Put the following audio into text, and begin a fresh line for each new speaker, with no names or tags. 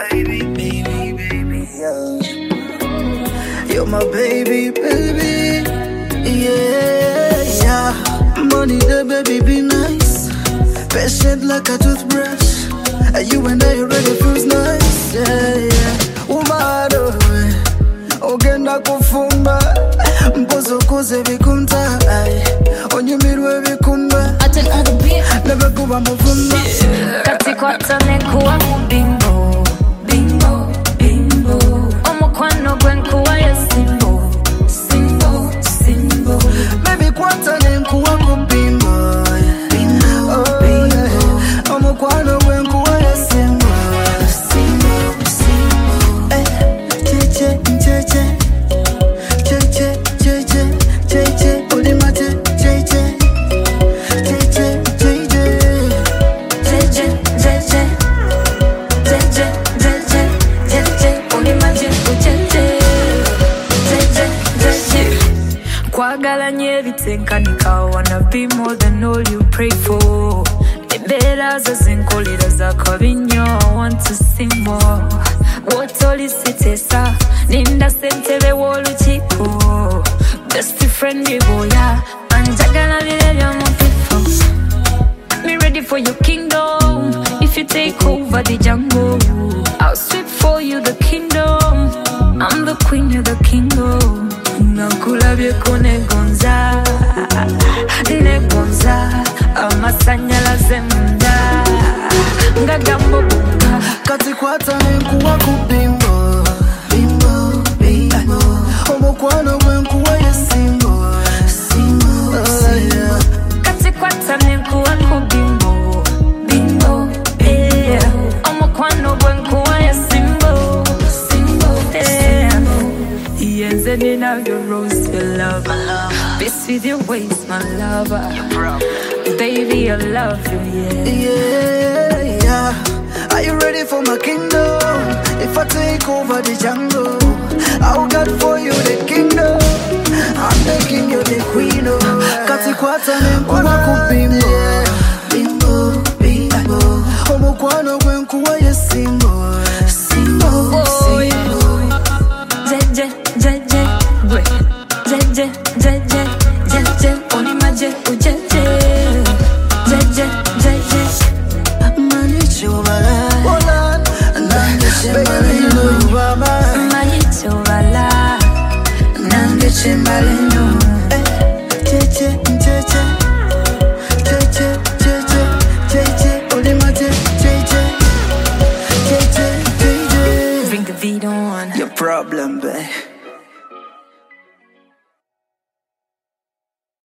baby, baby, baby, yeah. You're my baby, baby, yeah, yeah. Money there, baby, be nice. Patient like a toothbrush. You and I already feels nice, yeah, yeah. Umaro, ogenda kufumba. Mpozo kuze vikunta, onyumirwe vikumba. Never kuwa muvumba.
Katikwata nekuwa kubimbo, bimbo, bimbo. Omukwano gwenkuwa ya simbo, simbo, simbo.
Baby kwata nekuwa kubimbo, bimbo, bimbo. Omukwano gwenkuwa ya simbo, simbo, simbo. Cheche, cheche, cheche, cheche, cheche. Ulimate, cheche, cheche, cheche.
Kwagala nyebitenkanika, wanna be more than all you pray for. Ebera zo zinkolera zakabinyo, I want to see more. Wotoli sitesa, ninda sentebe w'olukiiko. Best friend boya, anjagala birelya mu people. Me ready for your kingdom. If you take over the jungle, I'll sweep for you the kingdom. I'm the queen, you're the kingdom. Nakulabye kunegonza, negonza. Amasanyalaze munda, ngagambo bunga.
Katikwata nenkuwa kubimbo, bimbo, bimbo. Omukwano gwenkuwa ya simbo, simbo, yeah.
Katikwata nenkuwa kubimbo, bimbo, yeah. Omukwano gwenkuwa ya simbo, simbo, yeah. Yenze nina your rose, your love. Peace with your ways, my lover. Baby, I love you, yeah.
Yeah, yeah. Are you ready for my kingdom? If I take over the jungle, I'll get for you the kingdom. I'm making you the queen, oh. Katikwata nenkuwa kubimbo, bimbo, bimbo. Omukwano gwenkuwa ya simbo, simbo, simbo.
Jeje, jeje, bwe. Jeje, jeje, jeje. Onimaje ujeje. Jeje, jeje.
Manichovala, baby, you know you are mine.
Manichovala,
Nangechemaleno. Cheche, cheche, cheche, cheche, cheche. Olimate, cheche, cheche, cheche.
bring the beat on.
Your problem, babe.